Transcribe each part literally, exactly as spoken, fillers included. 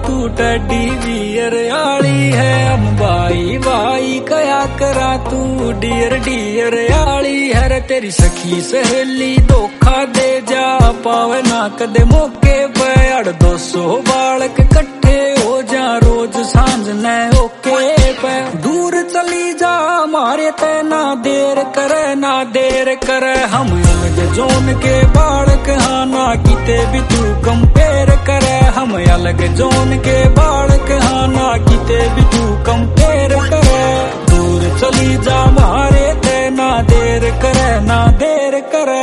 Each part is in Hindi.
तू टेडी बियर आली है। हम भाई भाई कया करा तू डियर डियर आली है रे। तेरी सखी सहेली धोखा दे जा पावे ना कदे मौके पे। अड़ दो सौ बालक कट्ठे हो जा रोज सांझ न ओके पे। दूर चली जा मारे ते ना देर करे ना देर करे। हम अलग जोन के बालक हाँ ना किते भी तू कंपेयर करे। हम अलग जोन के बालक हाँ ना किते भी तू कंपेयर करे। दूर चली जा मारे ते ना देर करे ना देर करे।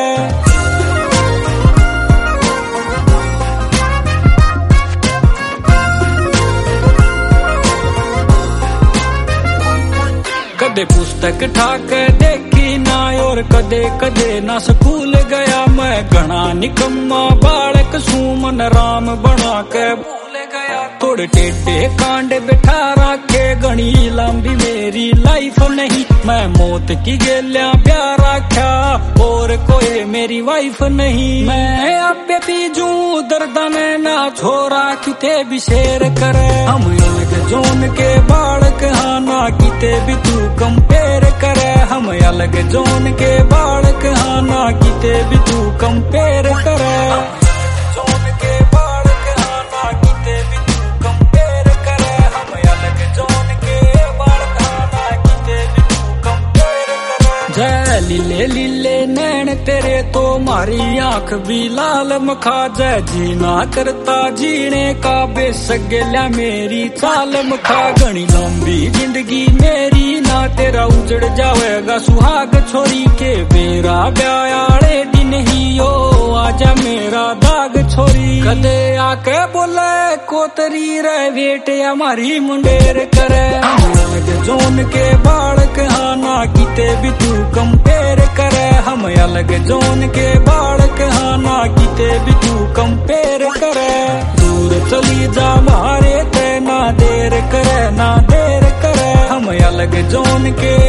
कदे पुस्तक ठाक देखी ना और कदे कदे ना स्कूल गया। मैं घना निकम्मा बालक सुमन राम बना के भूल गया। थोड़े टेढ़े कांड बिठा रखे घनी लंबी मेरी लाइफ नहीं। मैं मौत की गेलियां प्यार रखा और कोई मेरी वाइफ नहीं। मैं आपे पीजू दर्द में ना छोरा किते भी शेर करे। हम अलग जोन के बालक हाँ ना किते भी तू कंपेयर करे। हम अलग जोन के बालक हाँ ना किते भी तू कंपेयर करे। जोन के बालक हाँ ना किते भी तू कंपेयर करे। हम अलग जोन के बालक हाँ ना किते भी तू कंपेयर करे। जय लीले लीले नैन तेरे तो मारी आंख भी लाल मखा। जय जीना करता जीने का बेसगल्या मेरी चाल मखा। घनी लंबी जिंदगी मेरी ना तेरा उजड़ जावेगा सुहाग छोरी के। बेरा ब्यायाले दिन ही यो आजा मेरा दाग छोरी। कदे आके बोले कोतरी रे बेटे हमारी मुंडेर करे। हम अलग जोन के बालक हाँ ना किते भी तू कंपेयर करे। हम अलग जोन के बालक हाँ ना किते भी तू कंपेयर करे। दूर चली जा मारे ते ना देर करे ना देर करे। हम अलग जोन के